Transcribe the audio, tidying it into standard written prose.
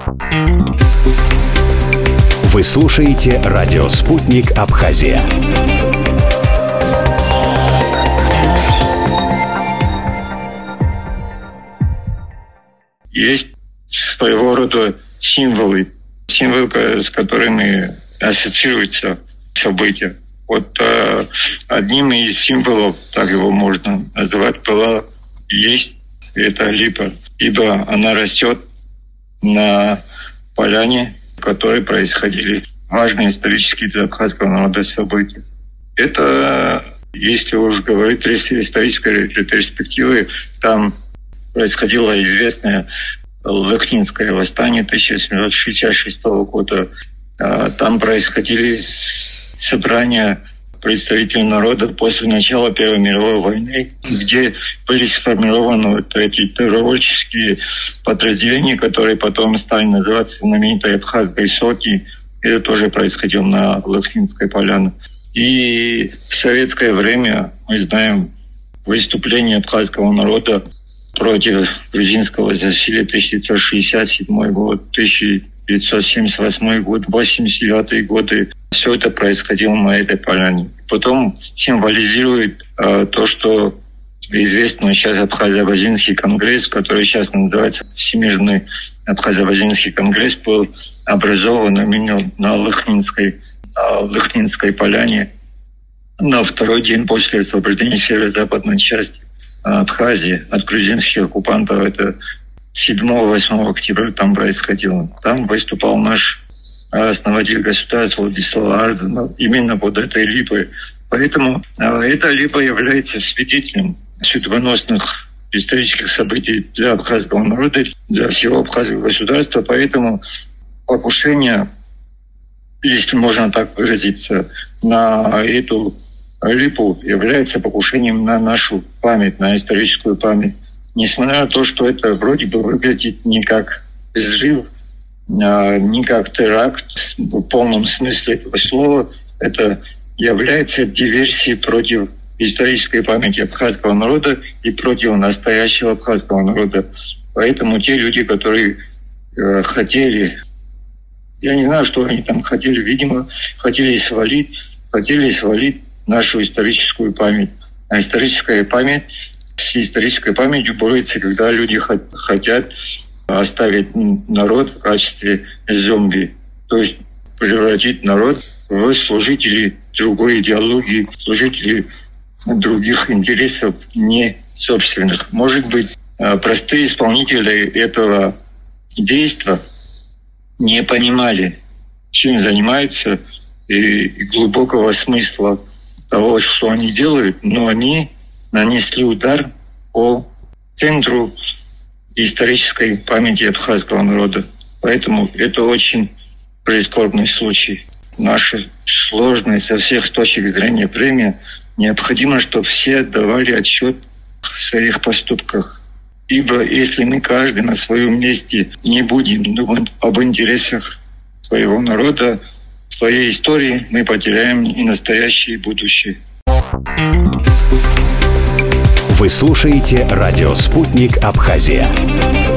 Вы слушаете радио «Спутник Абхазия». Есть своего рода символы, с которыми ассоциируются события. Вот одним из символов, так его можно называть, есть эта липа, ибо она растет на поляне, в которой происходили важные исторические для абхазского народа события. Это, если уж говорить с исторической перспективы, там происходило известное Лыхнинское восстание 1766 года. Там происходили собрания представителей народа после начала Первой мировой войны, где были сформированы эти добровольческие подразделения, которые потом стали называться знаменитой Абхазской сотней. Это тоже происходило на Лыхнинской поляне. И в советское время мы знаем выступление абхазского народа против грузинского засилия 1967 год, 1978 год, 1989 годы. Все это происходило на этой поляне. Потом символизирует то, что известный сейчас Абхазо-Абазинский конгресс, который сейчас называется Всемирный Абхазо-Абазинский конгресс, был образован именно на Лыхнинской поляне на второй день после освобождения северо-западной части Абхазии от грузинских оккупантов. Это 7-8 октября там происходило. Там выступал наш основатель государства Владислав Арзанов именно под этой липой. Поэтому эта липа является свидетелем судьбоносных исторических событий для абхазского народа, для всего абхазского государства. Поэтому покушение, если можно так выразиться, на эту липу является покушением на нашу память, на историческую память. Несмотря на то, что это вроде бы выглядит не как взрыв, не как теракт в полном смысле этого слова, это является диверсией против исторической памяти абхазского народа и против настоящего абхазского народа. Поэтому те люди, которые хотели, я не знаю, что они там хотели, видимо, хотели свалить нашу историческую память. А историческая память, с исторической памятью борется, когда люди хотят оставить народ в качестве зомби. То есть превратить народ в служителей другой идеологии, служителей других интересов, не собственных. Может быть, простые исполнители этого действия не понимали, чем занимаются, и глубокого смысла того, что они делают, но они нанесли удар по центру исторической памяти абхазского народа. Поэтому это очень прискорбный случай. Наша сложная со всех точек зрения время необходимо, чтобы все отдавали отчет в своих поступках. Ибо если мы каждый на своем месте не будем думать об интересах своего народа, своей истории, мы потеряем и настоящее, и будущее. Вы слушаете радио «Спутник Абхазия».